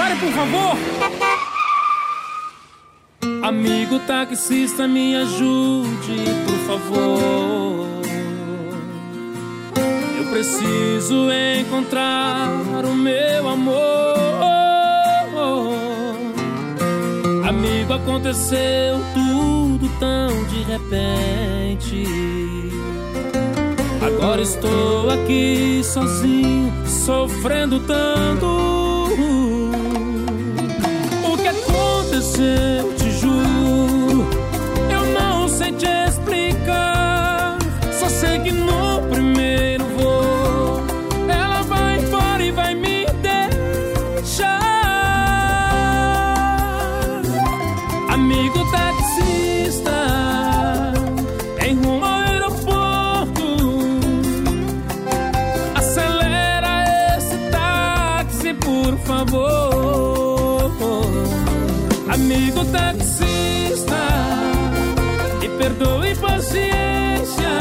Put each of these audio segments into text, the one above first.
Pare, por favor! Amigo taxista, me ajude, por favor. Eu preciso encontrar o meu amor. Amigo, aconteceu tudo tão de repente. Agora estou aqui sozinho, sofrendo tanto. O que aconteceu, te juro, eu não sei te explicar. Só sei que no primeiro voo ela vai embora e vai me deixar. Amigo taxista, em rumo ao aeroporto, acelera esse táxi, por favor. Amigo taxista, me perdoe paciência,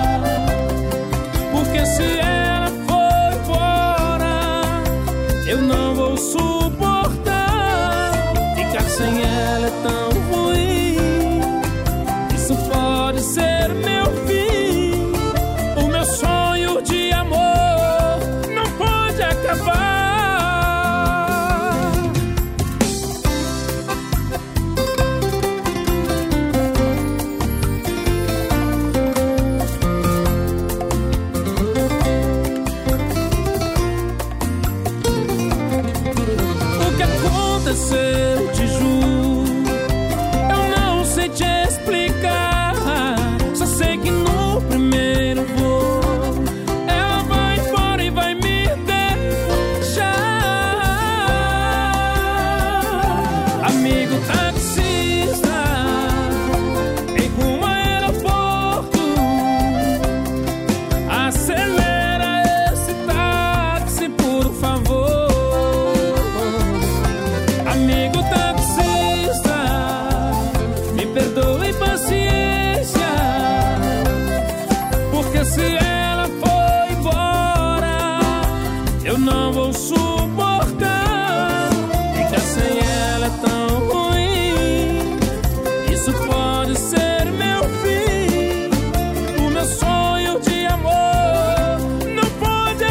porque se ela for embora, eu não vou suportar. Ficar sem ela é tão ruim, isso pode ser meu fim. O meu sonho de amor não pode acabar. Eu te juro, eu não sei te explicar. Só sei que no primeiro voo ela vai embora e vai me deixar. Amigo taxista, em rumo ao aeroporto, acelera esse táxi, por favor. Amigo taxista, me perdoe paciência, porque se ela for embora, eu não vou suportar. Ficar sem ela é tão ruim, isso pode ser meu fim. O meu sonho de amor não pode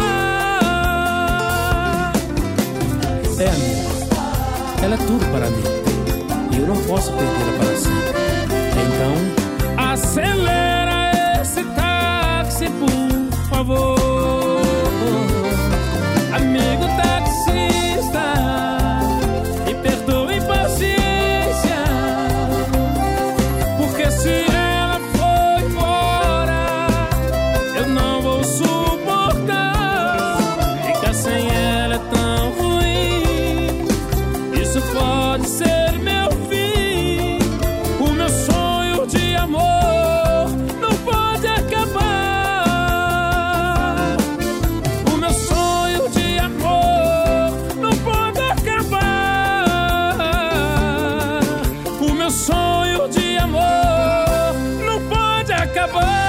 acabar. É, amigo, ela é tudo para mim e eu não posso perdê-la para sempre. Então, acelera esse táxi, por favor. Amigo taxista, me perdoe paciência, porque se ela for embora, eu não vou suportar. Ficar sem ela é tão ruim, isso pode ser meu fim. O meu sonho de amor não pode acabar. O meu sonho de amor não pode acabar. O meu sonho de amor não pode acabar.